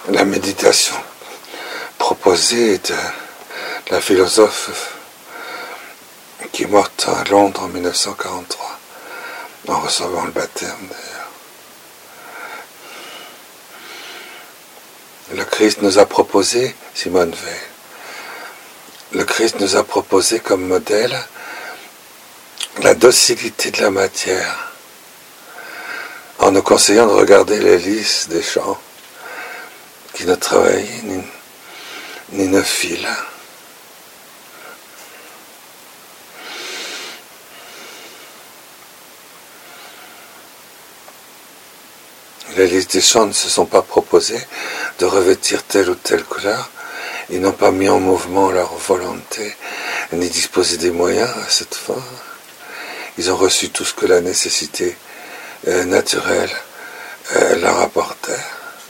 la méditation proposée de la philosophe qui est morte à Londres en 1943, en recevant le baptême d'ailleurs. Le Christ nous a proposé, Simone Weil, le Christ nous a proposé comme modèle la docilité de la matière, en nous conseillant de regarder les lys des champs qui ne travaillent ni ne filent. Les lys des champs ne se sont pas proposés de revêtir telle ou telle couleur, ils n'ont pas mis en mouvement leur volonté, ni disposé des moyens à cette fin. Ils ont reçu tout ce que la nécessité naturelle leur apportait.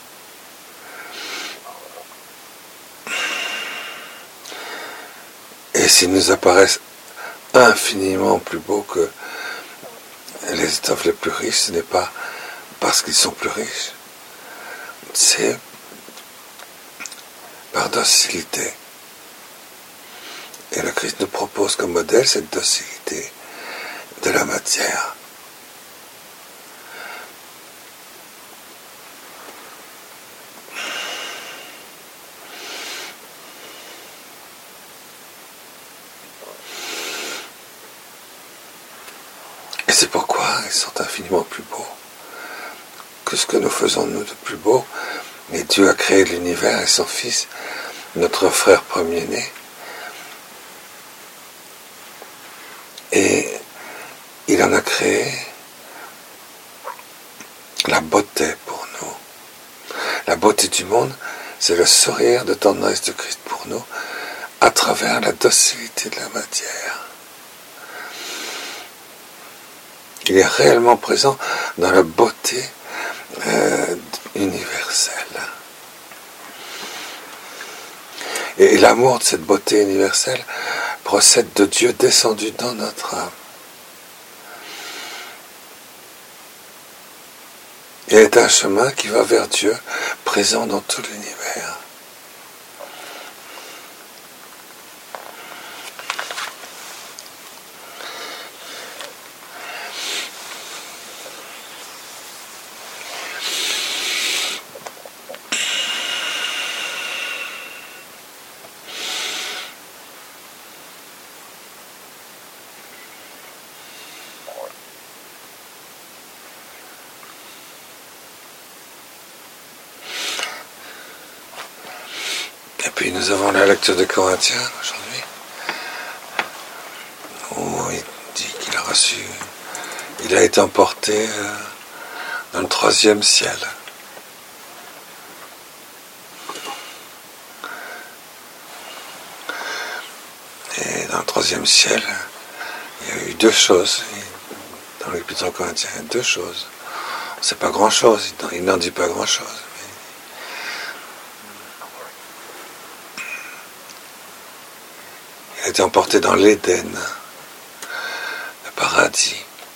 Et s'ils nous apparaissent infiniment plus beaux que les étoffes les plus riches, ce n'est pas parce qu'ils sont plus riches, c'est par docilité. Et le Christ nous propose comme modèle cette docilité de la matière. Et c'est pourquoi ils sont infiniment plus beaux que ce que nous faisons nous de plus beau. Et Dieu a créé l'univers et son Fils, notre frère premier-né. Et il en a créé la beauté pour nous. La beauté du monde, c'est le sourire de tendresse de Christ pour nous, à travers la docilité de la matière. Il est réellement présent dans la beauté universelle. Et l'amour de cette beauté universelle procède de Dieu descendu dans notre âme. Et est un chemin qui va vers Dieu, présent dans tout l'univers. Et puis nous avons la lecture de Corinthiens aujourd'hui, où il dit qu'il a reçu, il a été emporté dans le 3e ciel. Et dans le 3e ciel, il y a eu 2 choses. Dans l'Épître aux Corinthiens, il y a 2 choses. C'est pas grand-chose, il n'en dit pas grand-chose. Il a été emporté dans l'Éden, le paradis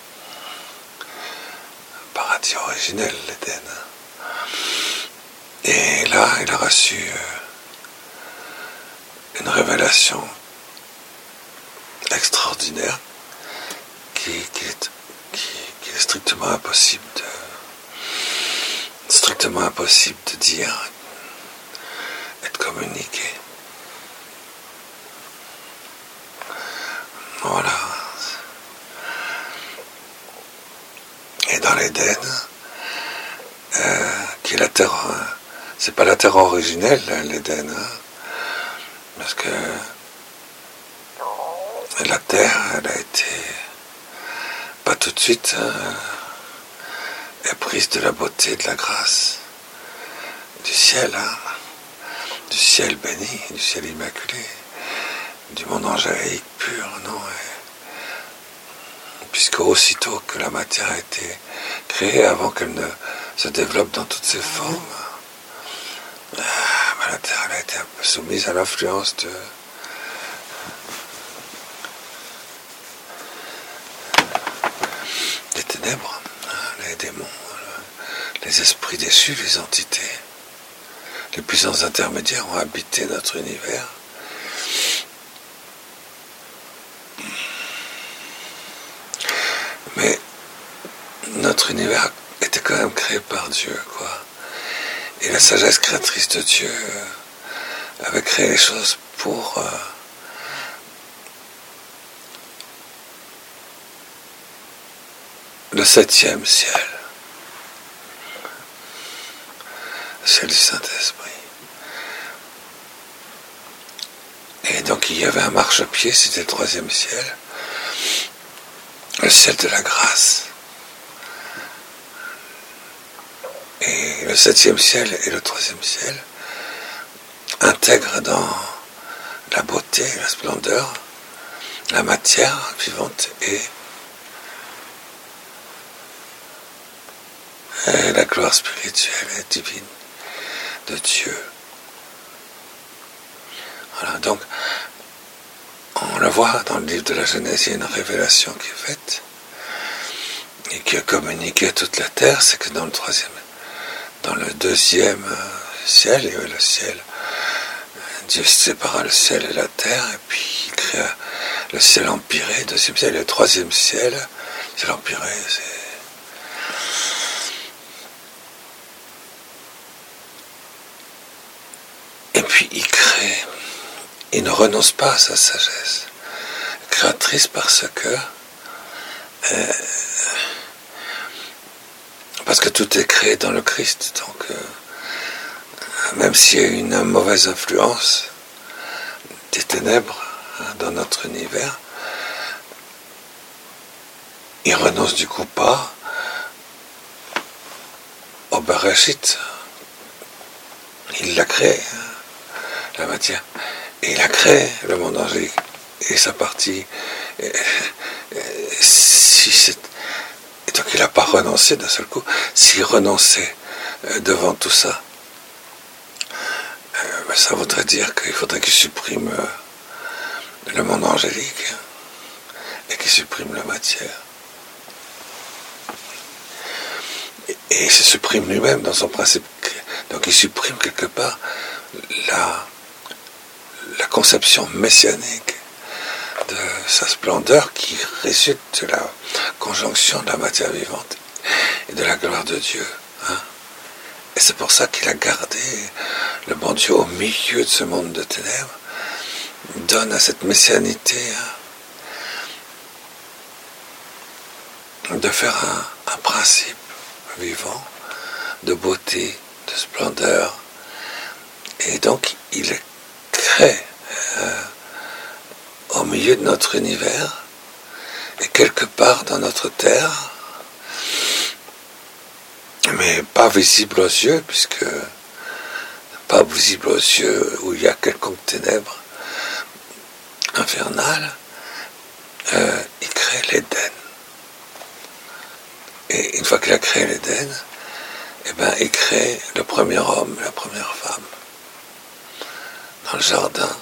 originel, l'Éden. Et là, il a reçu une révélation extraordinaire qui est strictement impossible de dire et de communiquer. Voilà. Et dans l'Éden, qui est la terre, c'est pas la terre originelle, l'Éden, parce que la terre, elle a été, pas tout de suite, éprise de la beauté, de la grâce, du ciel béni, du ciel immaculé, du monde angélique pur, non, puisque aussitôt que la matière a été créée, avant qu'elle ne se développe dans toutes ses formes, la terre elle a été un peu soumise à l'influence des ténèbres, les démons, les esprits déchus, les entités, les puissances intermédiaires ont habité notre univers. Mais notre univers était quand même créé par Dieu, quoi. Et la sagesse créatrice de Dieu avait créé les choses pour le 7e ciel, le ciel du Saint-Esprit. Et donc il y avait un marchepied, c'était le 3e ciel, le ciel de la grâce. Et le 7e ciel et le 3e ciel intègrent dans la beauté, la splendeur, la matière vivante et la gloire spirituelle et divine de Dieu. Voilà, donc on le voit dans le livre de la Genèse, il y a une révélation qui est faite et qui est communiquée à toute la terre, c'est que dans le 2e ciel, il y avait le ciel. Dieu sépara le ciel et la terre, et puis il créa le ciel empyré, 2e ciel, et le 3e ciel, c'est l'empyré, et puis il crée, il ne renonce pas à sa sagesse créatrice parce que tout est créé dans le Christ, donc même s'il y a une mauvaise influence des ténèbres dans notre univers, il renonce du coup pas au Bereshit. Il l'a créé, la matière, et il a créé le monde angélique et sa partie. Et donc il n'a pas renoncé d'un seul coup. S'il renonçait devant tout ça, ça voudrait dire qu'il faudrait qu'il supprime le monde angélique et qu'il supprime la matière. Et il se supprime lui-même dans son principe. Donc il supprime quelque part la conception messianique de sa splendeur qui résulte de la conjonction de la matière vivante et de la gloire de Dieu. Et c'est pour ça qu'il a gardé le bon Dieu au milieu de ce monde de ténèbres, donne à cette messianité de faire un principe vivant de beauté, de splendeur. Et donc il crée au milieu de notre univers et quelque part dans notre terre, mais pas visible aux yeux, puisque pas visible aux yeux où il y a quelconque ténèbres infernales, il crée l'Éden. Et une fois qu'il a créé l'Éden, il crée le premier homme et la première femme dans le jardin.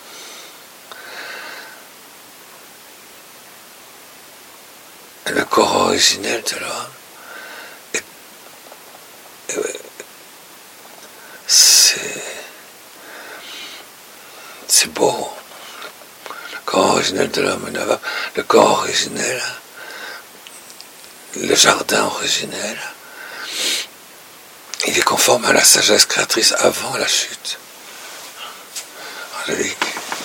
Et le corps originel de l'homme c'est beau. Le corps originel de l'homme et de la femme, le corps originel, le jardin originel, il est conforme à la sagesse créatrice avant la chute. Angélique.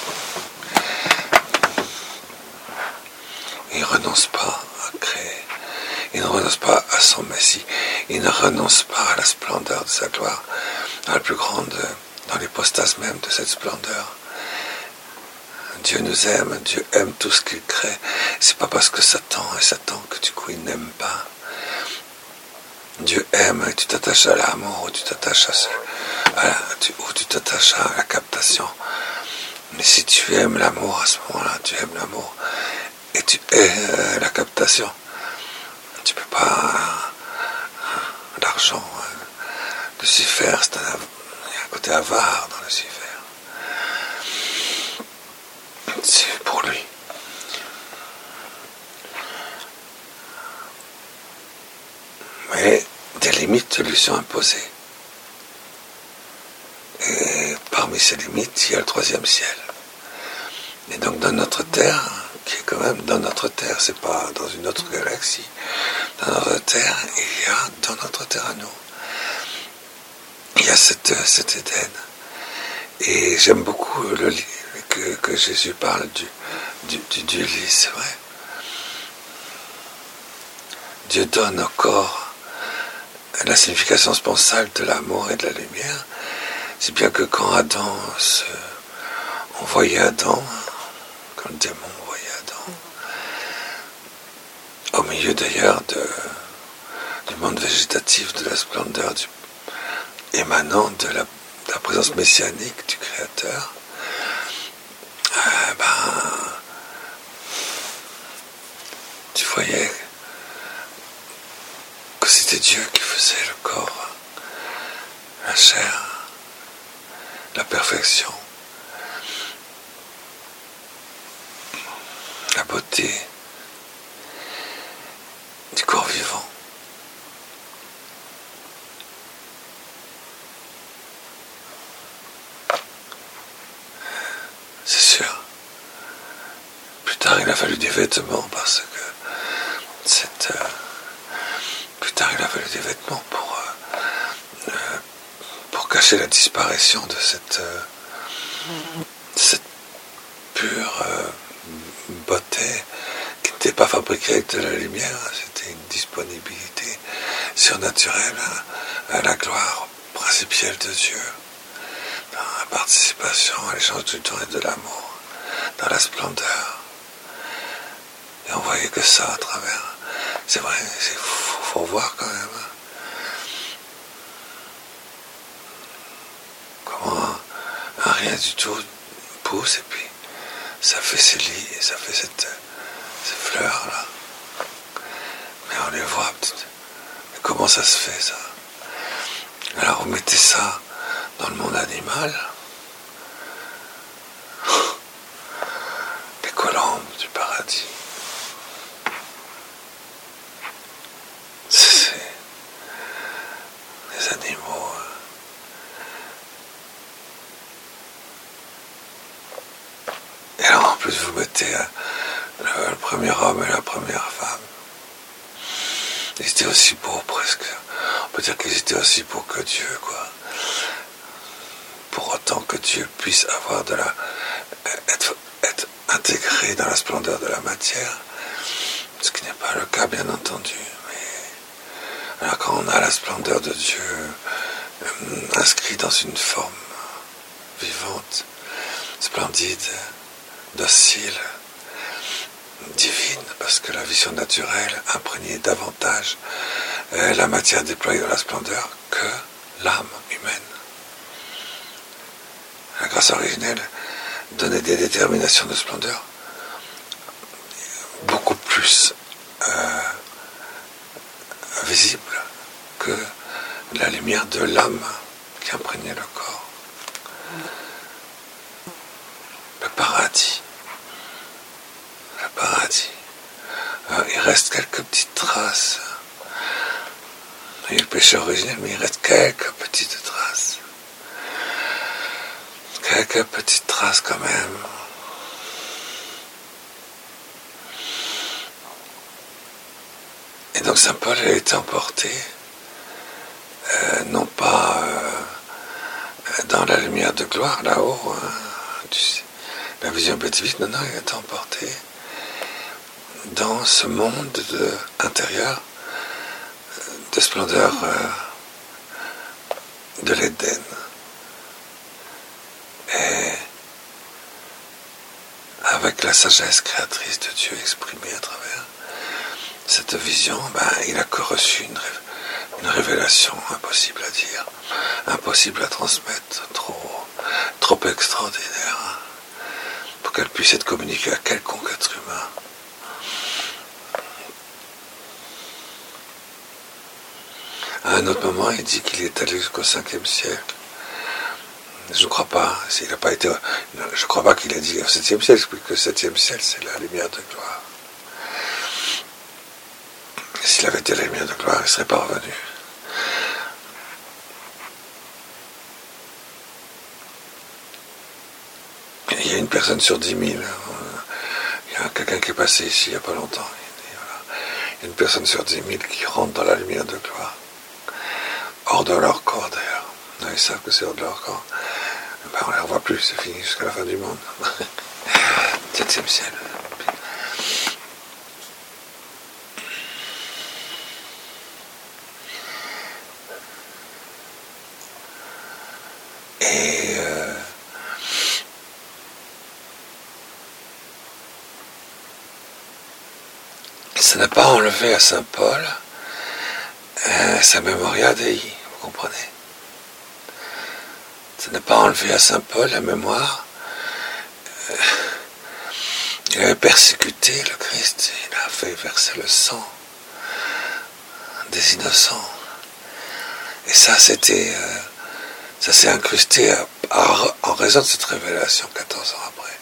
Il ne renonce pas à créer. Il ne renonce pas à son Messie. Il ne renonce pas à la splendeur de sa gloire, dans la plus grande, dans l'hypostase même de cette splendeur. Dieu nous aime, Dieu aime tout ce qu'il crée. C'est pas parce que Satan est Satan que du coup il n'aime pas. Dieu aime et tu t'attaches à l'amour, ou tu t'attaches à la captation. Mais si tu aimes l'amour, à ce moment-là, tu aimes l'amour et tu hais la captation. Tu peux pas l'argent. Lucifer, il y a un côté avare dans Lucifer. C'est pour lui. Mais des limites lui sont imposées. Et parmi ces limites, il y a le troisième ciel. Et donc dans notre Terre, qui est quand même dans notre Terre, c'est pas dans une autre galaxie, dans notre Terre, il y a dans notre Terre à nous, il y a cet Éden. Et j'aime beaucoup le lit que Jésus parle du lit, c'est vrai. Dieu donne au corps la signification sponsale de l'amour et de la lumière, si bien que quand on voyait Adam, quand le démon voyait Adam, au milieu d'ailleurs du monde végétatif, de la splendeur émanant de la présence messianique du Créateur, tu voyais que c'était Dieu qui faisait le corps, la chair, la perfection, la beauté du corps vivant. C'est sûr. Plus tard, il a fallu des vêtements parce que plus tard, il a fallu des vêtements pour cacher la disparition de cette pure beauté qui n'était pas fabriquée avec de la lumière. C'était une disponibilité surnaturelle à la gloire principielle de Dieu, dans la participation à l'échange du temps et de l'amour, dans la splendeur. Et on voyait que ça à travers. C'est vrai, il faut voir quand même comment un rien du tout pousse et puis ça fait ces lits et ça fait ces fleurs là. Mais on les voit peut-être. Mais comment ça se fait ça? Alors vous mettez ça dans le monde animal, les colombes du paradis. C'est des animaux. Et alors en plus vous mettez le premier homme et la première femme. Ils étaient aussi beaux presque. On peut dire qu'ils étaient aussi beaux que Dieu, quoi. Pour autant que Dieu puisse avoir être intégré dans la splendeur de la matière, ce qui n'est pas le cas bien entendu. Mais alors quand on a la splendeur de Dieu inscrit dans une forme vivante, splendide, docile, divine, parce que la vision naturelle imprégnait davantage la matière déployée dans la splendeur que l'âme humaine. La grâce originelle donnait des déterminations de splendeur beaucoup plus visibles que la lumière de l'âme qui imprégnait le corps. Le paradis. Le paradis. Il reste quelques petites traces. Il y a le péché originel, mais il reste quelques petites traces. Quelques petites traces quand même. Et donc Saint Paul a été emporté, non pas dans la lumière de gloire là-haut, la vision béatifique, non, il a été emporté dans ce monde intérieur de splendeur de l'Éden. Et avec la sagesse créatrice de Dieu exprimée à travers cette vision, il a reçu une révélation impossible à dire, impossible à transmettre, trop extraordinaire pour qu'elle puisse être communiquée à quelconque être humain. À un autre moment, il dit qu'il est allé jusqu'au 5e siècle. Je ne crois pas. S'il n'a pas été, je ne crois pas qu'il a dit au 7e siècle, parce que le 7e siècle, c'est la lumière de gloire. Et s'il avait été la lumière de gloire, il ne serait pas revenu. Il y a une personne sur 10 000. Il y a quelqu'un qui est passé ici il n'y a pas longtemps. Il y a une personne sur 10 000 qui rentre dans la lumière de gloire. Hors de leur corps d'ailleurs. Ils savent que c'est hors de leur corps. Ben, on ne les revoit plus, c'est fini jusqu'à la fin du monde. 7e ciel. Et ça n'a pas enlevé à Saint Paul sa Memoria Dei, vous comprenez? Ça n'a pas enlevé à Saint Paul la mémoire. Il avait persécuté le Christ, il a fait verser le sang des innocents. Et ça, ça s'est incrusté en raison de cette révélation 14 ans après.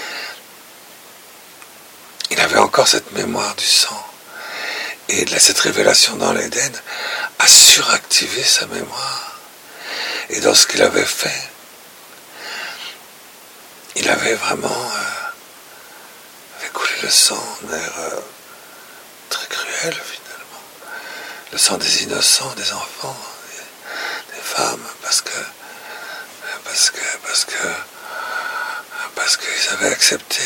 Il avait encore cette mémoire du sang. Et cette révélation dans l'Éden a suractivé sa mémoire. Et dans ce qu'il avait fait, il avait vraiment fait couler le sang de manière très cruelle finalement. Le sang des innocents, des enfants, des femmes, parce qu'ils avaient accepté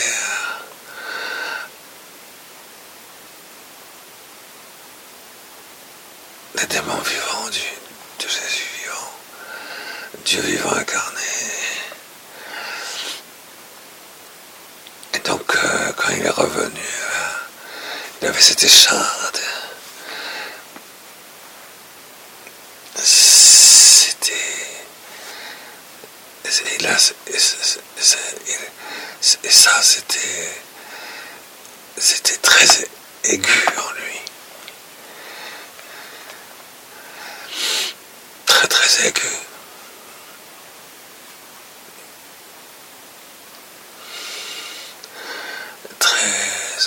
les démons vivants de Jésus vivant, Dieu vivant incarné. Et donc, quand il est revenu, il avait cette écharde. Et ça, c'était très aigu en lui. Très, très aigu. Très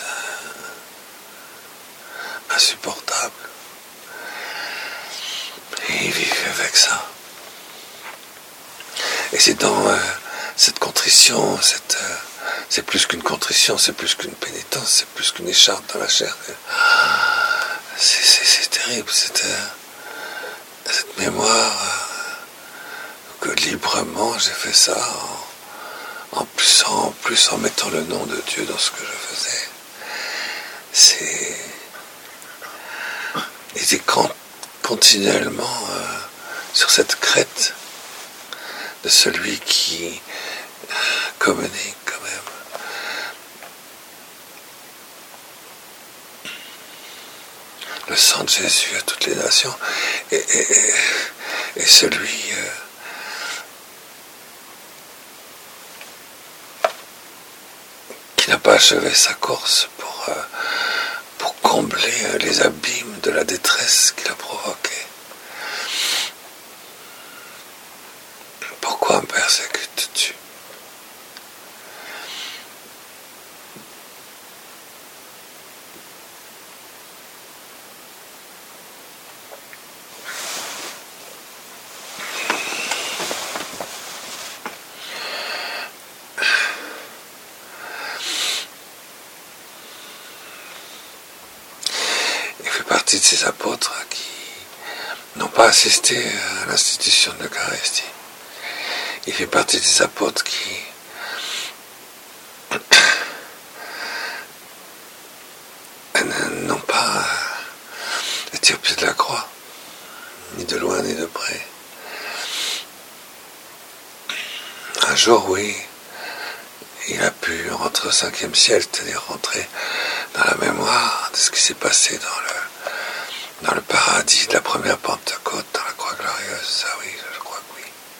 insupportable. Et il vivait avec ça. Et c'est dans cette contrition, c'est plus qu'une contrition, c'est plus qu'une pénitence, c'est plus qu'une écharpe dans la chair. C'est terrible, cette mémoire que librement j'ai fait ça, en plus en mettant le nom de Dieu dans ce que je faisais. Il était continuellement sur cette crête de celui qui communique quand même. Le sang de Jésus à toutes les nations et celui qui n'a pas achevé sa course pour combler les abîmes de la détresse qu'il a provoquée. Pourquoi me persécutes-tu? Il fait partie de ces apôtres qui n'ont pas assisté à l'institution de l'Eucharistie. Il fait partie des apôtres qui n'ont pas été au pied de la croix, ni de loin ni de près. Un jour, oui, il a pu rentrer au 5e ciel, c'est-à-dire rentrer dans la mémoire de ce qui s'est passé dans le paradis de la première Pentecôte, dans la croix glorieuse. Ça, oui, je crois que oui.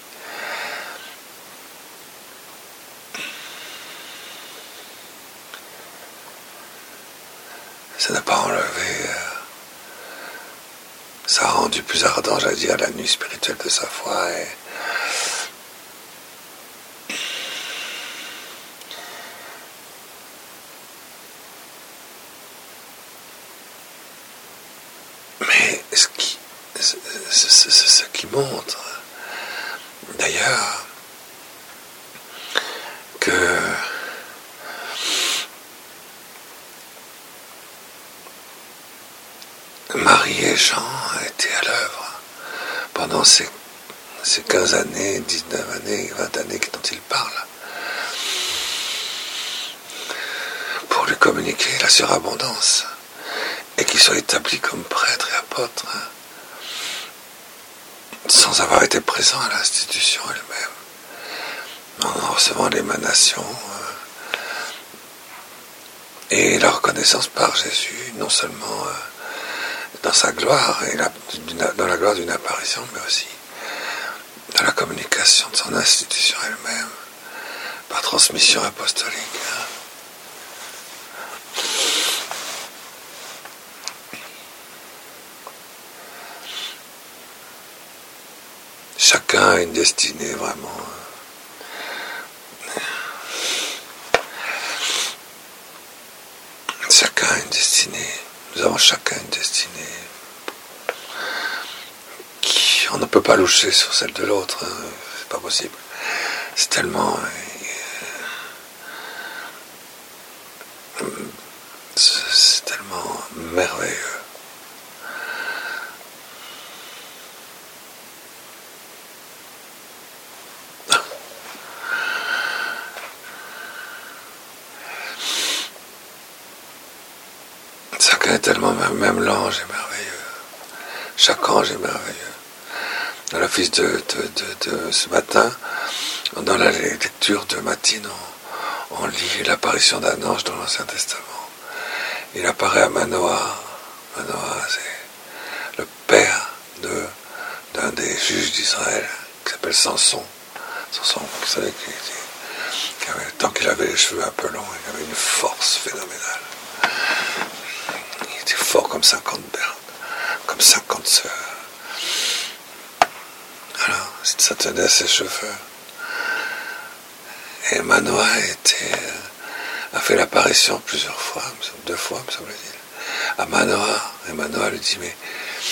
Ça n'a pas enlevé, ça a rendu plus ardent, j'allais dire, la nuit spirituelle de sa foi. Mais ce qui montre, d'ailleurs, que 15 années, 19 années, 20 années dont il parle, pour lui communiquer la surabondance, et qu'il soit établi comme prêtre et apôtre, sans avoir été présent à l'institution elle-même, en recevant l'émanation et la reconnaissance par Jésus, non seulement dans sa gloire, et dans la gloire d'une apparition, mais aussi dans la communication de son institution elle-même, par transmission apostolique. Chacun a une destinée vraiment. Chacun a une destinée. Nous avons chacun une destinée. On ne peut pas loucher sur celle de l'autre. C'est pas possible. C'est tellement. C'est tellement merveilleux. Chacun est tellement, même l'ange est merveilleux. Chaque ange est merveilleux. Dans l'office de ce matin, dans la lecture de Matine, on lit l'apparition d'un ange dans l'Ancien Testament. Il apparaît à Manoah. Manoah, c'est le père d'un des juges d'Israël, qui s'appelle Samson. Samson, vous savez, tant qu'il avait les cheveux un peu longs, il avait une force phénoménale. Il était fort comme 50 bernes, comme 50 sœurs. Alors, ça tenait à ses cheveux. Et Manoah a fait l'apparition plusieurs fois, 2 fois, me semble-t-il, à Manoah. Et Manoah lui dit, mais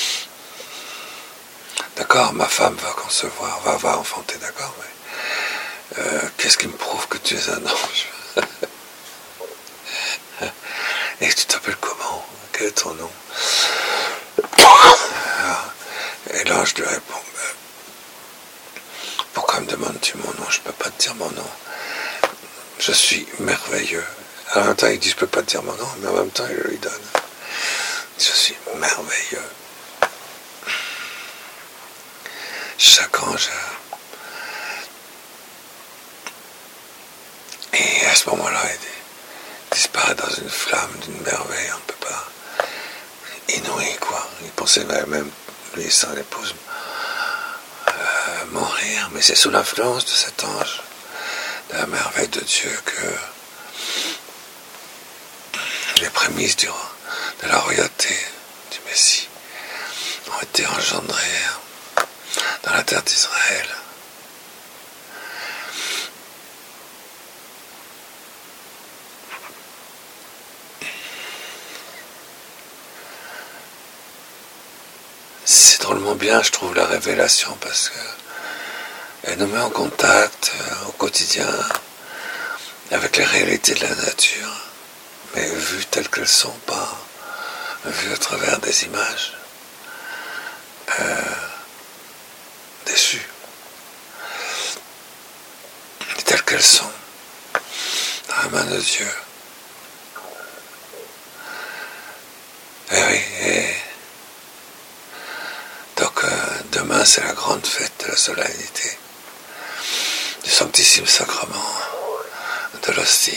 d'accord, ma femme va concevoir, va enfanter, d'accord, mais qu'est-ce qui me prouve que tu es un ange? Et tu t'appelles comment? Quel est ton nom? Et l'ange lui répond, pourquoi me demandes-tu mon nom? Je ne peux pas te dire mon nom. Je suis merveilleux. En même temps, il dit, je ne peux pas te dire mon nom, mais en même temps, il le lui donne. Je suis merveilleux. Chaque ange. Et à ce moment-là, il disparaît dans une flamme d'une merveille, on ne peut pas. Inouï, quoi. Il pensait même, lui et son épouse, mourir, mais c'est sous l'influence de cet ange, de la merveille de Dieu, que les prémices de la royauté du Messie ont été engendrées dans la terre d'Israël. C'est drôlement bien, je trouve, la révélation, parce que elle nous met en contact au quotidien avec les réalités de la nature, mais vues telles qu'elles sont, pas vues à travers des images déçues, telles qu'elles sont, dans la main de Dieu. Et oui, et donc demain c'est la grande fête de la solennité du Sanctissime Sacrement de l'hostie.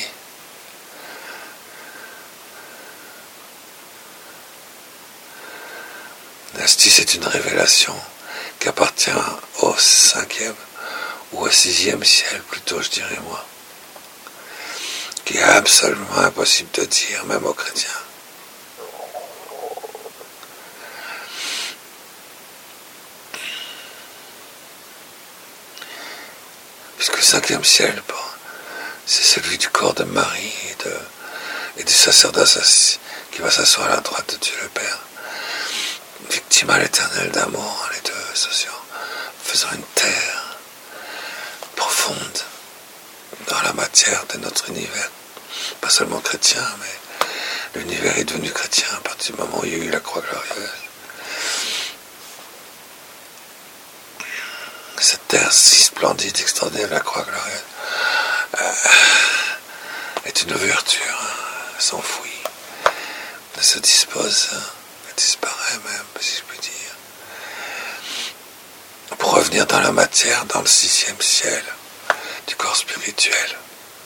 L'hostie, c'est une révélation qui appartient au 5e ou au 6e ciel, plutôt, je dirais moi, qui est absolument impossible de dire, même aux chrétiens. Puisque le 5e ciel, c'est celui du corps de Marie et du sacerdoce qui va s'asseoir à la droite de Dieu le Père, victime à l'éternel d'amour, les deux associant, faisant une terre profonde dans la matière de notre univers, pas seulement chrétien, mais l'univers est devenu chrétien à partir du moment où il y a eu la croix glorieuse. cette terre si splendide, extraordinaire, la croix glorieuse, est une ouverture, s'enfouit, ne se dispose, disparaît même, si je puis dire, pour revenir dans la matière, dans le 6e ciel du corps spirituel,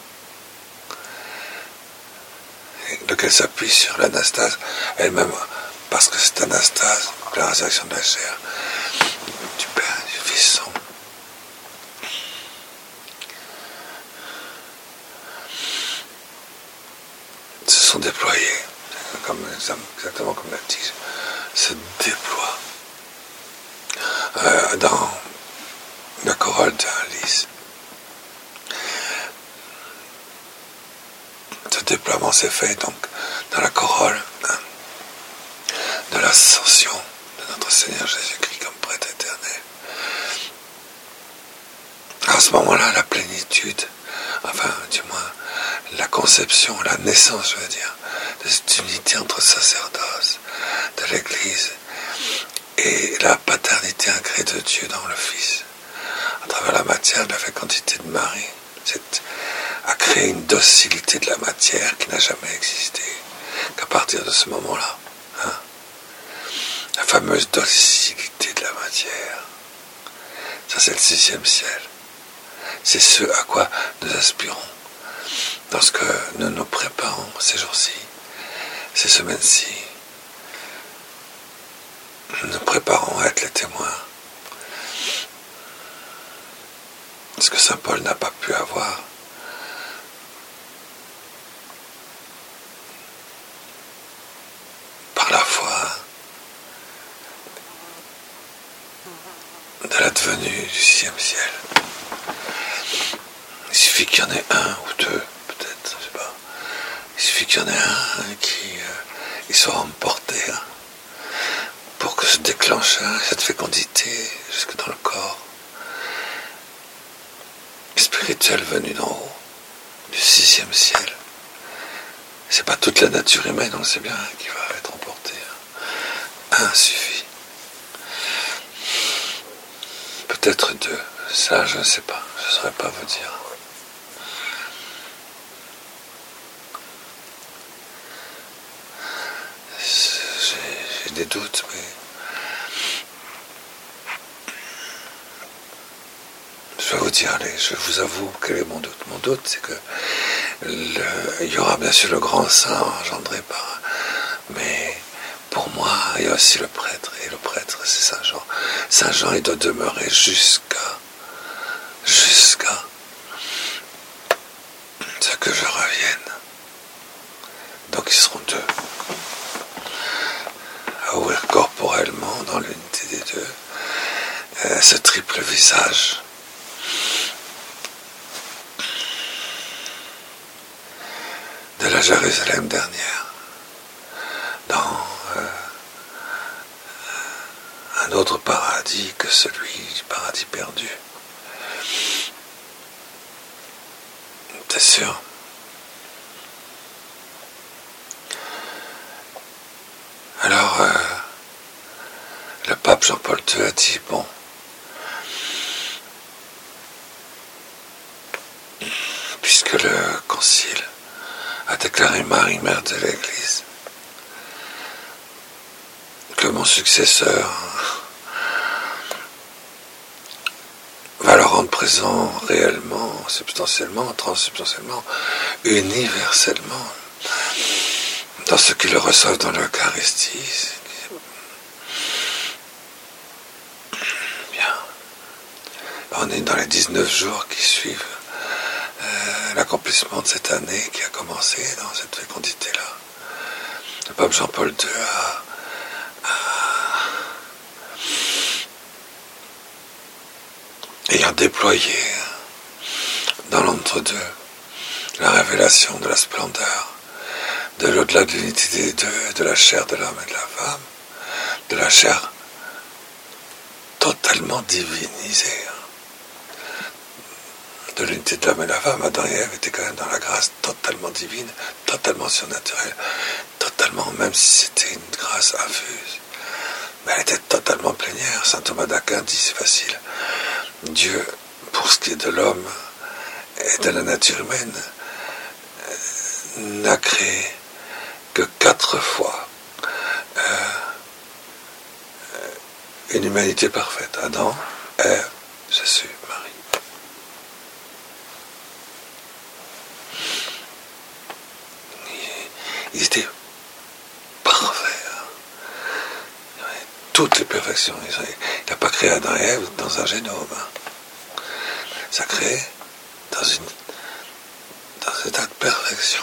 lequel s'appuie sur l'anastase elle-même, parce que c'est anastase, la résurrection de la chair, du Père et du Fils sont. Se sont déployés, exactement comme la tige, se déploie dans la corolle d'un lys. Ce déploiement s'est fait donc dans la corolle de l'ascension de notre Seigneur Jésus-Christ comme prêtre éternel. À ce moment-là, la plénitude, enfin du moins la conception, la naissance, je veux dire, de cette unité entre sacerdoce de l'Église et la paternité incrée de Dieu dans le Fils, à travers la matière de la fécondité de Marie, a créé une docilité de la matière qui n'a jamais existé qu'à partir de ce moment-là. La fameuse docilité de la matière. Ça, c'est le 6e ciel. C'est ce à quoi nous aspirons lorsque nous nous préparons ces jours-ci, ces semaines-ci. Nous nous préparons à être les témoins. Ce que saint Paul n'a pas pu avoir. Par la foi de l'advenue du 6e ciel. Il suffit qu'il y en ait un ou deux, peut-être, je sais pas. Il suffit qu'il y en ait un qui soit emporté pour que se déclenche cette fécondité jusque dans le corps spirituel venu d'en haut, du 6e ciel. C'est pas toute la nature humaine, on le sait bien, qui va être emportée. Un suffit. Peut-être deux. Ça, je ne sais pas. Je ne saurais pas vous dire. J'ai des doutes, mais je vais vous dire, allez, je vous avoue quel est mon doute. Mon doute, c'est que il y aura bien sûr le grand saint engendré par... Mais pour moi, il y a aussi le prêtre. Et le prêtre, c'est Saint Jean. Saint Jean, il doit demeurer jusqu'à ce que je revienne. Donc ils seront deux. À ouvrir corporellement dans l'unité des deux ce triple visage. De la Jérusalem dernière, dans un autre paradis que celui du paradis perdu. C'est sûr. Alors, le pape Jean-Paul II a dit, bon, puisque le concile a déclaré Marie, mère de l'Église, que mon successeur va le rendre présent réellement, substantiellement, transsubstantiellement, universellement, dans ceux qui le reçoivent dans l'Eucharistie. Bien. On est dans les 19 jours qui suivent l'accomplissement de cette année qui a commencé dans cette fécondité-là. Le pape Jean-Paul II ayant déployé dans l'entre-deux la révélation de la splendeur, de l'au-delà de l'unité des deux, de la chair de l'homme et de la femme, de la chair totalement divinisée, de l'unité de l'homme et de la femme. Adam et Ève étaient quand même dans la grâce totalement divine, totalement surnaturelle, totalement, même si c'était une grâce infuse, mais elle était totalement plénière. Saint Thomas d'Aquin dit, c'est facile, Dieu, pour ce qui est de l'homme et de la nature humaine, n'a créé que 4 fois une humanité parfaite. Adam, Ève, Jésus, Marie. Ils étaient parfaits. Toutes les perfections. Il n'a pas créé Adam et Ève dans un génome. Ça crée dans un état de perfection.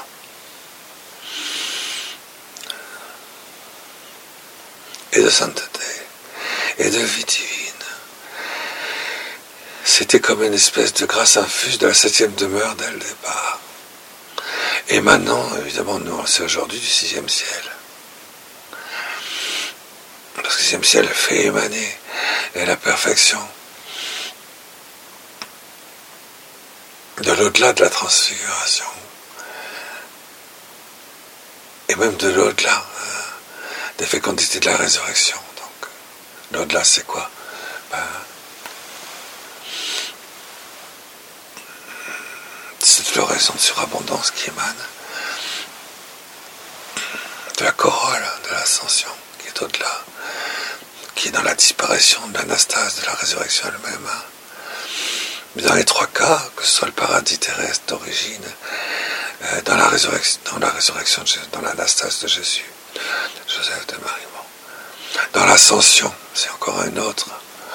Et de sainteté. Et de vie divine. C'était comme une espèce de grâce infuse de la 7e demeure dès le départ. Et maintenant, évidemment, nous, c'est aujourd'hui du 6e ciel. Le 6e ciel fait émaner la perfection de l'au-delà de la transfiguration. Et même de l'au-delà des fécondités de la résurrection. Donc, l'au-delà, c'est quoi? C'est l'horizon de surabondance qui émane de la corolle de l'ascension, qui est au-delà, qui est dans la disparition de l'anastase, de la résurrection elle-même. Mais dans les 3 cas, que ce soit le paradis terrestre d'origine, dans la résurrection de Jésus, dans l'anastase de Jésus, de Joseph, de Marie, dans l'ascension, c'est encore un autre,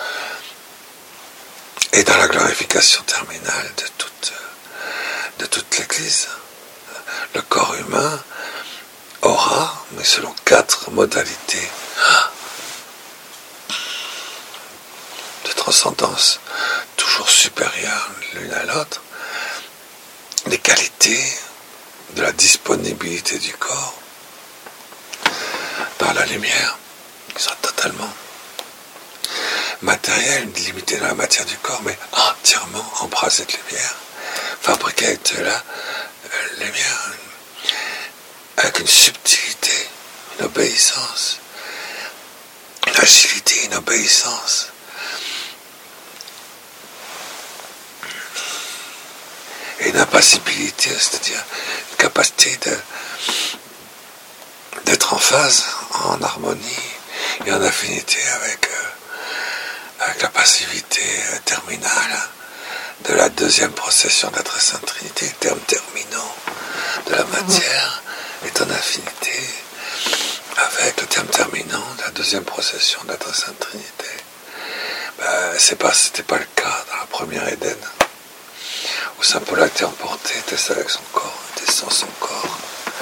et dans la glorification terminale de toute l'Église. Le corps humain aura, mais selon 4 modalités de transcendance toujours supérieures l'une à l'autre, les qualités de la disponibilité du corps dans la lumière, qui sera totalement matérielle, limitée dans la matière du corps, mais entièrement embrasée de lumière, fabriquée avec de la lumière, avec une subtilité, une obéissance, une agilité, une obéissance, et une impassibilité, c'est-à-dire une capacité d'être en phase, en harmonie et en affinité avec la passivité terminale de la 2e procession de la Très Sainte Trinité. Les termes terminaux de la matière est en affinité avec le terme terminant de la 2e procession de la Très Sainte Trinité. C'était pas le cas dans la première Éden, où Saint Paul a été emporté, était seul avec son corps, était sans son corps.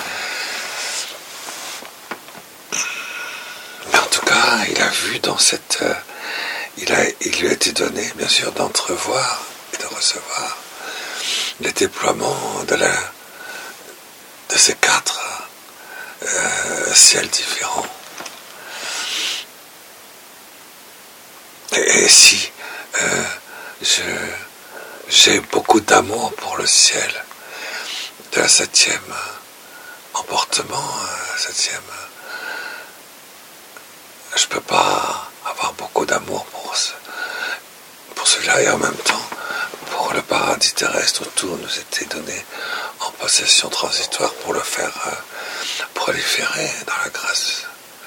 Mais en tout cas, il a vu dans cette... il lui a été donné, bien sûr, d'entrevoir et de recevoir les déploiements de ces 4 ciels différents. Et si j'ai beaucoup d'amour pour le ciel de la 7e emportement, 7e, je peux pas avoir beaucoup d'amour pour celui-là, et en même temps pour le paradis terrestre où tout nous était donné en possession transitoire pour le faire proliférer dans la grâce.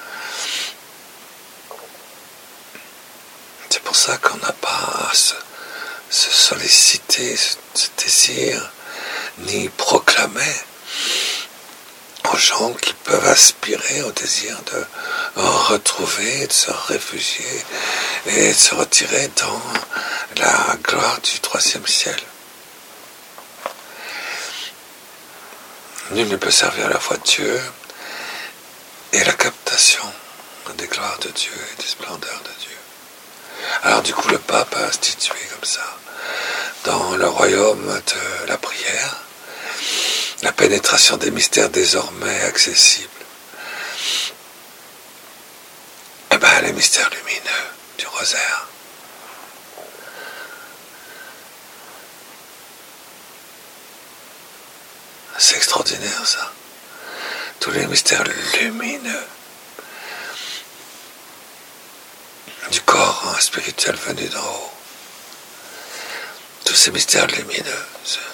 C'est pour ça qu'on n'a pas à se solliciter, ce désir, ni proclamer aux gens qui peuvent aspirer au désir de retrouver, de se réfugier et de se retirer dans la gloire du 3e ciel. Nul ne peut servir à la fois Dieu et la captation des gloires de Dieu et des splendeurs de Dieu. Alors du coup, le pape a institué comme ça, dans le royaume de la prière, la pénétration des mystères désormais accessibles. Les mystères lumineux du rosaire. C'est extraordinaire ça. Tous les mystères lumineux du corps spirituel venu d'en haut. tous ces mystères lumineux.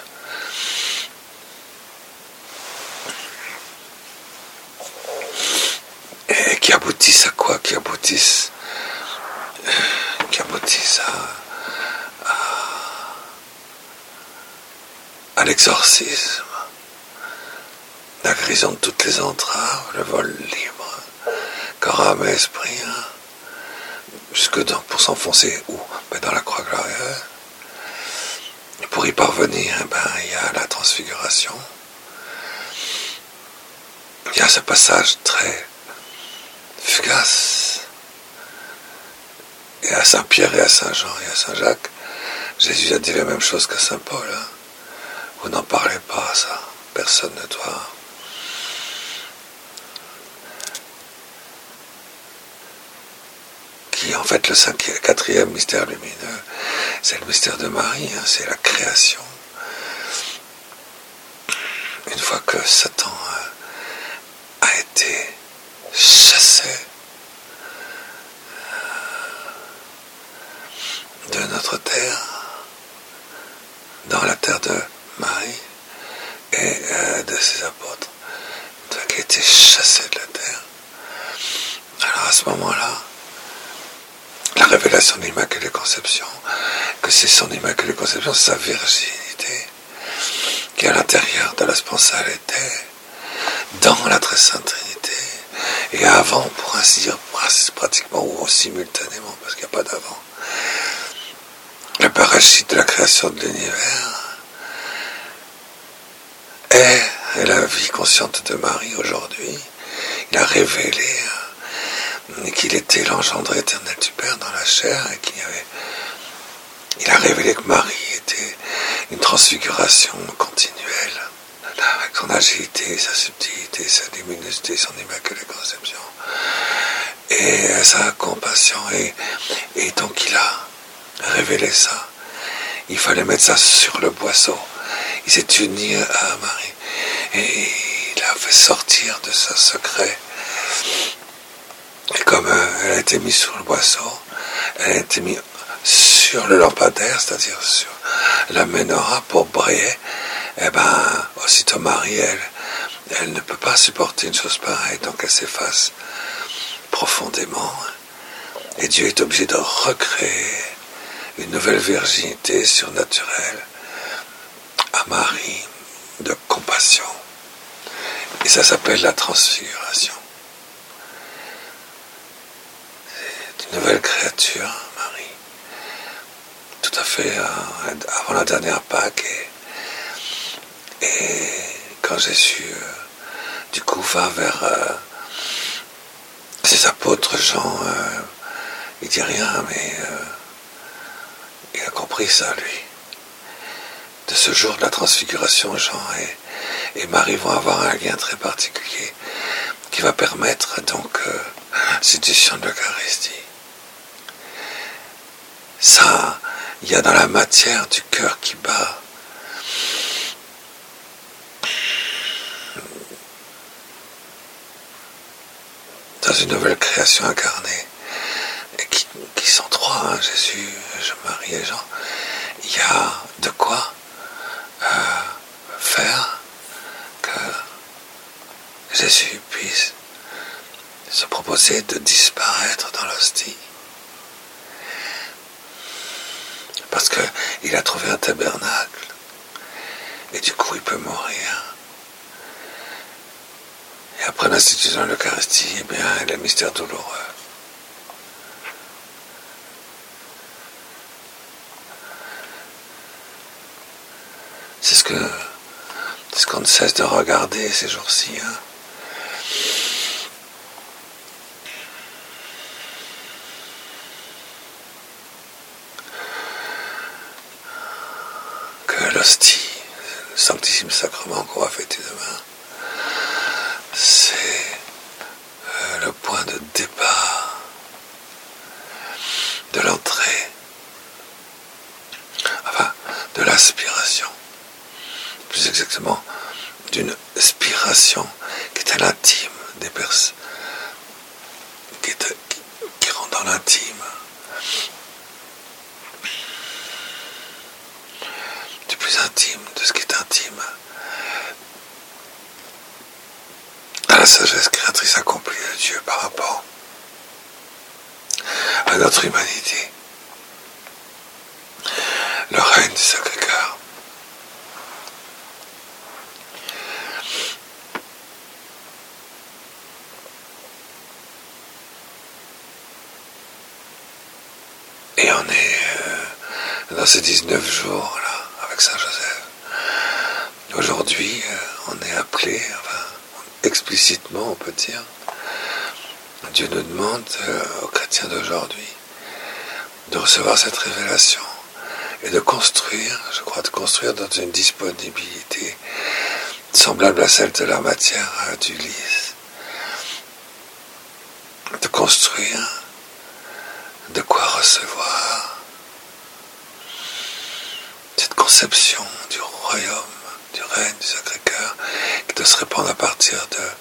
Et qui aboutissent à quoi? Qui aboutissent à l'exorcisme, la guérison de toutes les entraves, le vol libre, corps, âme et esprit, jusque pour s'enfoncer où? Dans la croix glorieuse. Et pour y parvenir, il y a la transfiguration. Il y a ce passage très fugace. Et à Saint-Pierre et à Saint-Jean et à Saint-Jacques, Jésus a dit la même chose qu'à Saint-Paul. Vous n'en parlez pas, ça. Personne ne doit. Qui, en fait, le quatrième mystère lumineux, c'est le mystère de Marie, c'est la création. Une fois que Satan a été chassé de notre terre, dans la terre de Marie et de ses apôtres, qui a été chassé de la terre. Alors à ce moment-là, la révélation de l'Immaculée Conception, que c'est son Immaculée Conception, sa virginité, qui à l'intérieur de la sponsalité, dans la très sainte Trinité, et avant, pour ainsi dire, pratiquement ou simultanément, parce qu'il n'y a pas d'avant, le parachute de la création de l'univers, et la vie consciente de Marie aujourd'hui. Il a révélé qu'il était l'engendré éternel du Père dans la chair, et il a révélé que Marie était une transfiguration continuelle, avec son agilité, sa subtilité, sa luminosité, son immaculée conception, et sa compassion, et donc il a révélé ça. Il fallait mettre ça sur le boisseau. Il s'est uni à Marie, et il a fait sortir de ce secret. Et comme elle a été mise sur le boisseau, elle a été mise sur le lampadaire, c'est-à-dire sur la menorah pour briller, aussitôt Marie, elle ne peut pas supporter une chose pareille, donc elle s'efface profondément. Et Dieu est obligé de recréer une nouvelle virginité surnaturelle à Marie, de compassion. Et ça s'appelle la transfiguration. C'est une nouvelle créature, Marie, tout à fait avant la dernière Pâques. Et quand Jésus, du coup, va vers ses apôtres, Jean, il dit rien, mais il a compris ça, lui. De ce jour de la transfiguration, Jean et Marie vont avoir un lien très particulier qui va permettre donc l'institution de l'Eucharistie. Ça, il y a dans la matière du cœur qui bat. Dans une nouvelle création incarnée, et qui sont trois, Jésus, Marie et Jean, il y a de quoi faire que Jésus puisse se proposer de disparaître dans l'hostie. Parce qu'il a trouvé un tabernacle, et du coup il peut mourir. Et après l'institution de l'Eucharistie, les mystères douloureux. C'est ce qu'on ne cesse de regarder ces jours-ci. Que l'hostie, le Sanctissime Sacrement qu'on va fêter demain, c'est le point de départ de l'entrée, de l'aspiration, plus exactement d'une aspiration qui est à l'intime des personnes, qui rentre dans l'intime. plus intime de ce qui est intime, à la sagesse créatrice accomplie de Dieu par rapport à notre humanité, le règne du Sacré-Cœur. Et on est dans ces 19 jours là, avec Saint-Joseph. Aujourd'hui, on est appelé, enfin, explicitement on peut dire, Dieu nous demande aux chrétiens d'aujourd'hui de recevoir cette révélation et de construire, je crois, de construire dans une disponibilité semblable à celle de la matière du lys, de construire de quoi recevoir cette conception du royaume, du règne du Sacré-Cœur qui doit se répandre à partir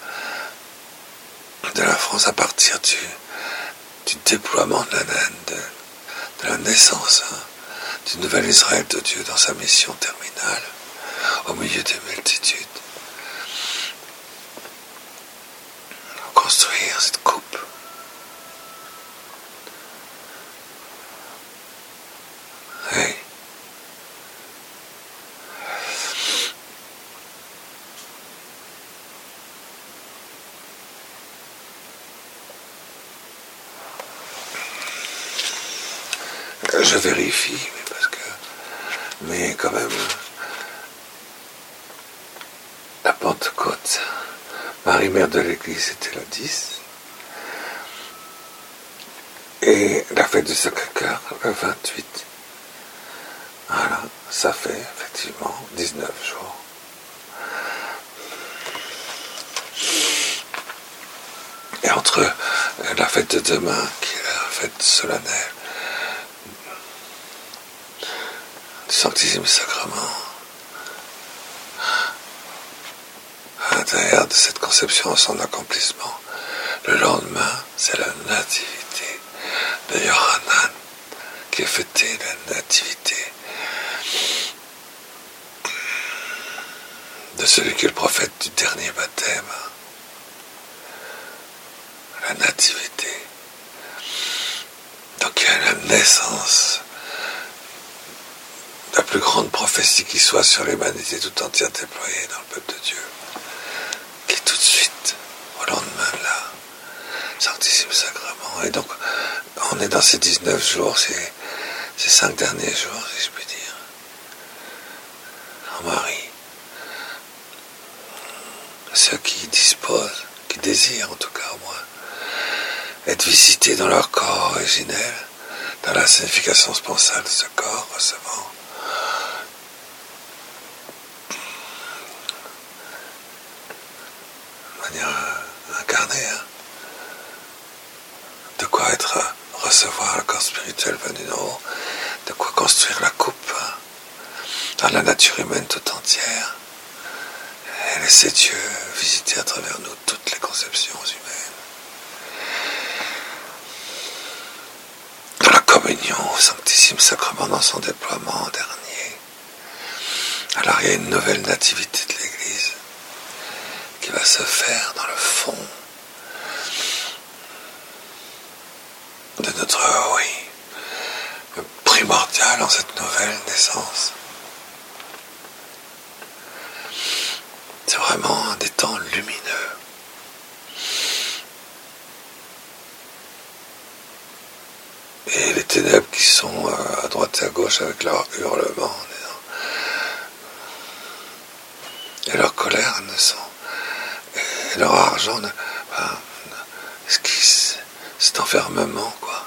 de la France, à partir du déploiement de la naissance du nouvel Israël de Dieu dans sa mission terminale, au milieu des multitudes. Construire cette coupe. Oui. Je vérifie, mais quand même, la Pentecôte, Marie Mère de l'Église, c'était le 10, et la fête du Sacré-Cœur, le 28. Voilà, ça fait effectivement 19 jours. Et entre la fête de demain, qui est la fête solennelle, du Sanctissime Sacrement, à l'intérieur de cette conception en son accomplissement, le lendemain, c'est la nativité de Yohanan, qui est fêtée, la nativité de celui qui est le prophète du dernier baptême, la nativité. Donc il y a la naissance, la plus grande prophétie qui soit sur l'humanité tout entière déployée dans le peuple de Dieu, qui est tout de suite, au lendemain de la Sanctissime Sacrement. Et donc, on est dans ces 19 jours, ces 5 derniers jours, si je puis dire, en Marie. Ceux qui disposent, qui désirent en tout cas au moins, être visités dans leur corps originel, dans la signification sponsale de ce corps, recevant de manière incarnée, de quoi recevoir le corps spirituel venu d'en haut, de quoi construire la coupe dans la nature humaine tout entière, et laisser Dieu visiter à travers nous toutes les conceptions humaines. Dans la communion au Sanctissime Sacrement dans son déploiement dernier. Alors il y a une nouvelle nativité de l'Église qui va se faire dans le fond de notre primordial en cette nouvelle naissance. C'est vraiment des temps lumineux. Et les ténèbres qui sont à droite et à gauche avec leur hurlement et leur colère et leur argent, cet enfermement, quoi,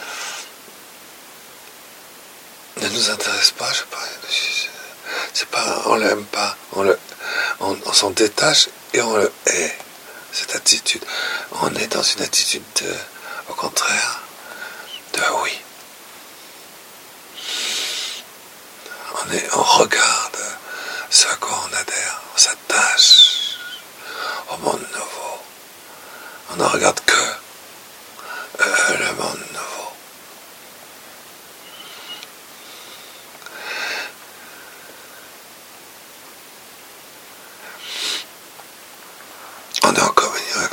ne nous intéresse pas, je sais pas. C'est pas, on l'aime pas, on s'en détache et on le hait, cette attitude. On est dans une attitude au contraire, de oui. On regarde ce à quoi on adhère, on s'attache au monde nouveau. On ne regarde que le monde nouveau.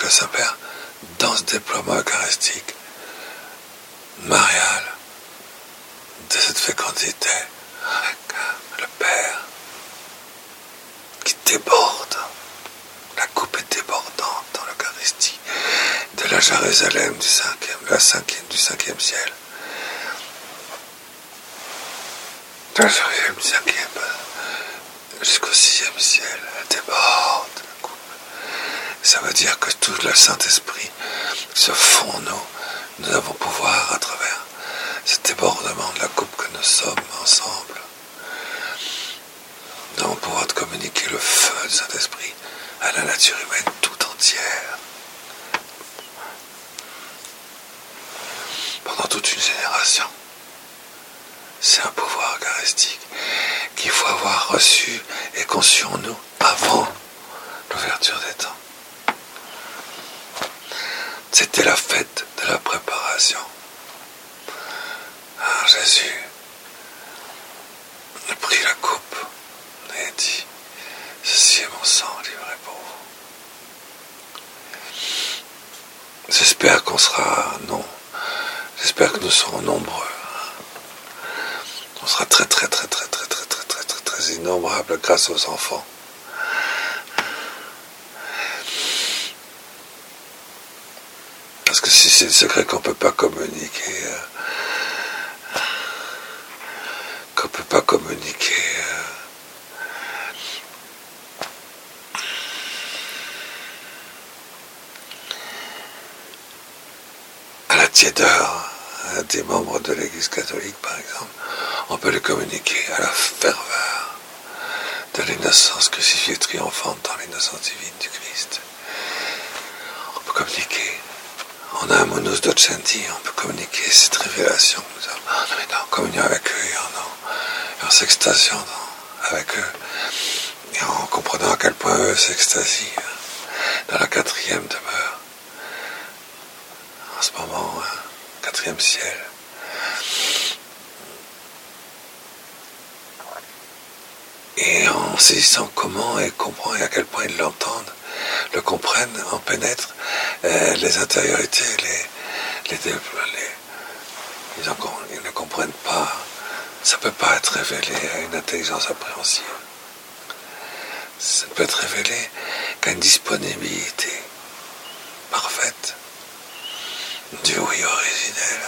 Saint-Père, dans ce déploiement eucharistique, marial, de cette fécondité avec le Père, qui déborde. La coupe est débordante dans l'Eucharistie, de la Jérusalem du cinquième ciel. De la Jérusalem du cinquième jusqu'au sixième ciel, elle déborde la coupe. Ça veut dire que tout le Saint-Esprit se fond en nous. Nous avons pouvoir à travers ce débordement de la coupe que nous sommes ensemble. Nous avons pouvoir de communiquer le feu du Saint-Esprit à la nature humaine tout entière. Pendant toute une génération. C'est un pouvoir eucharistique qu'il faut avoir reçu et conçu en nous avant l'ouverture des temps. C'était la fête de la préparation. Alors Jésus a pris la coupe et a dit, ceci est mon sang livré pour vous. J'espère qu'on sera, j'espère que nous serons nombreux. On sera très innombrables grâce aux enfants. Parce que si c'est le secret qu'on ne peut pas communiquer, à la tiédeur des membres de l'Église catholique, par exemple, on peut le communiquer à la ferveur de l'innocence crucifiée triomphante dans l'innocence divine du Christ. On peut communiquer, on a un monus docendi, on peut communiquer cette révélation que nous avons, en communion avec eux et en s'extasiant avec eux, et en comprenant à quel point eux s'extasient dans la quatrième demeure, en ce moment, quatrième ciel. Et en saisissant comment et comprend et à quel point ils l'entendent, le comprennent, en pénètrent les intériorités, ils ne comprennent pas. Ça ne peut pas être révélé à une intelligence appréhensive. Ça ne peut être révélé qu'à une disponibilité parfaite du oui originel,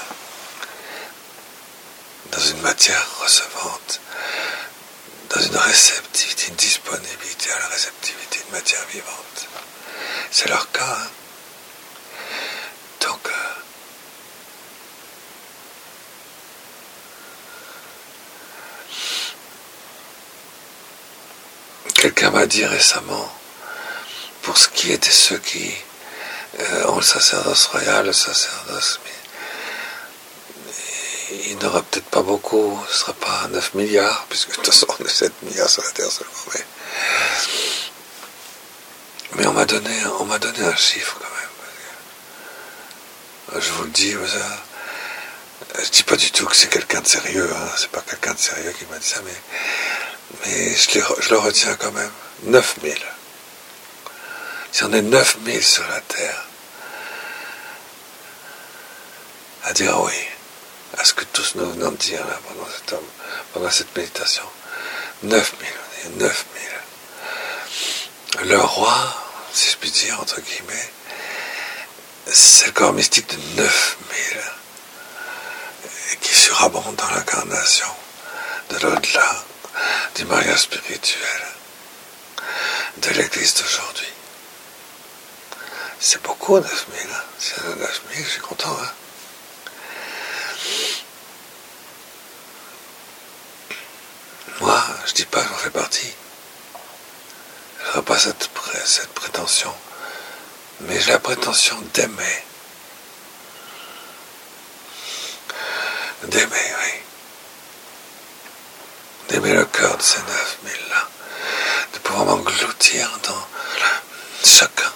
dans une matière recevante, dans une réceptivité, une disponibilité à la réceptivité de matière vivante. C'est leur cas. Hein. Donc, quelqu'un m'a dit récemment, pour ce qui est de ceux qui ont le sacerdoce royal, le sacerdoce, il n'y en aura peut-être pas beaucoup, ce ne sera pas 9 milliards, puisque de toute façon on est 7 milliards sur la Terre seulement. Mais on m'a donné un chiffre quand même. Je vous le dis, je dis pas du tout que c'est quelqu'un de sérieux, hein, c'est pas quelqu'un de sérieux qui m'a dit ça, mais je le retiens quand même. 9000. Si on est 9000 sur la Terre, à dire oui, à ce que tous nous venons de dire là pendant cette méditation. 9000, on est 9000. Le roi, si je puis dire, entre guillemets, c'est le corps mystique de 9000 qui surabonde dans l'incarnation de l'au-delà, du mariage spirituel, de l'Église d'aujourd'hui. C'est beaucoup, 9000. Hein. Si on a 9000, je suis content. Hein. Moi, je dis pas que j'en fais partie. Je n'aurai pas cette prétention. Mais j'ai la prétention d'aimer. D'aimer, oui. D'aimer le cœur de ces 9000-là. De pouvoir m'engloutir dans chacun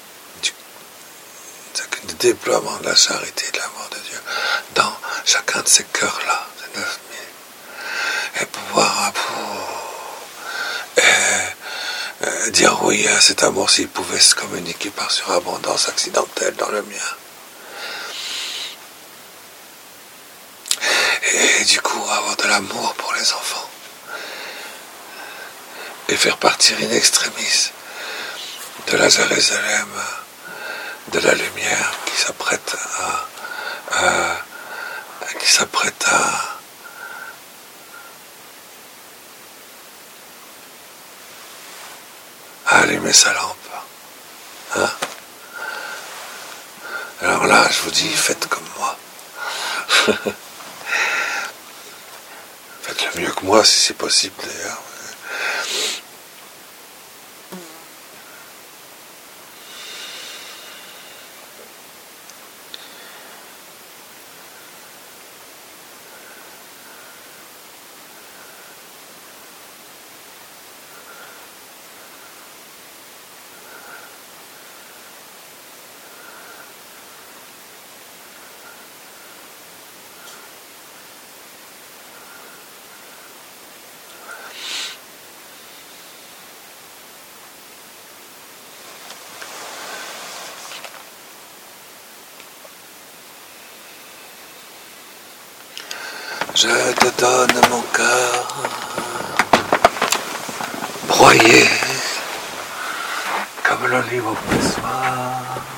du déploiement de la charité et de l'amour de Dieu. Dans chacun de ces cœurs-là, ces 9000. Et pouvoir dire oui à cet amour s'il pouvait se communiquer par surabondance accidentelle dans le mien. Et du coup, avoir de l'amour pour les enfants. Et faire partir in extremis de la Jérusalem, de la lumière qui s'apprête à allumer sa lampe. Hein? Alors là, je vous dis, faites comme moi. Faites le mieux que moi, si c'est possible d'ailleurs. Je te donne mon cœur broyé comme l'olive au pressoir.